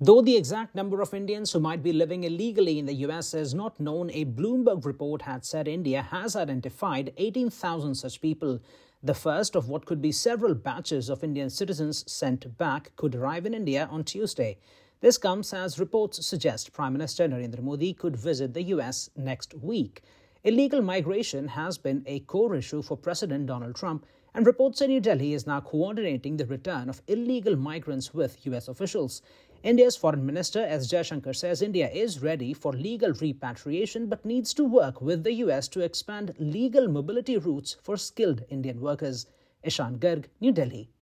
Though the exact number of Indians who might be living illegally in the US is not known, a Bloomberg report had said India has identified 18,000 such people. The first of what could be several batches of Indian citizens sent back could arrive in India on Tuesday. This comes as reports suggest Prime Minister Narendra Modi could visit the US next week. Illegal migration has been a core issue for President Donald Trump, and reports say New Delhi is now coordinating the return of illegal migrants with US officials. India's Foreign Minister S. Jaishankar says India is ready for legal repatriation but needs to work with the US to expand legal mobility routes for skilled Indian workers. Ishan Garg, New Delhi.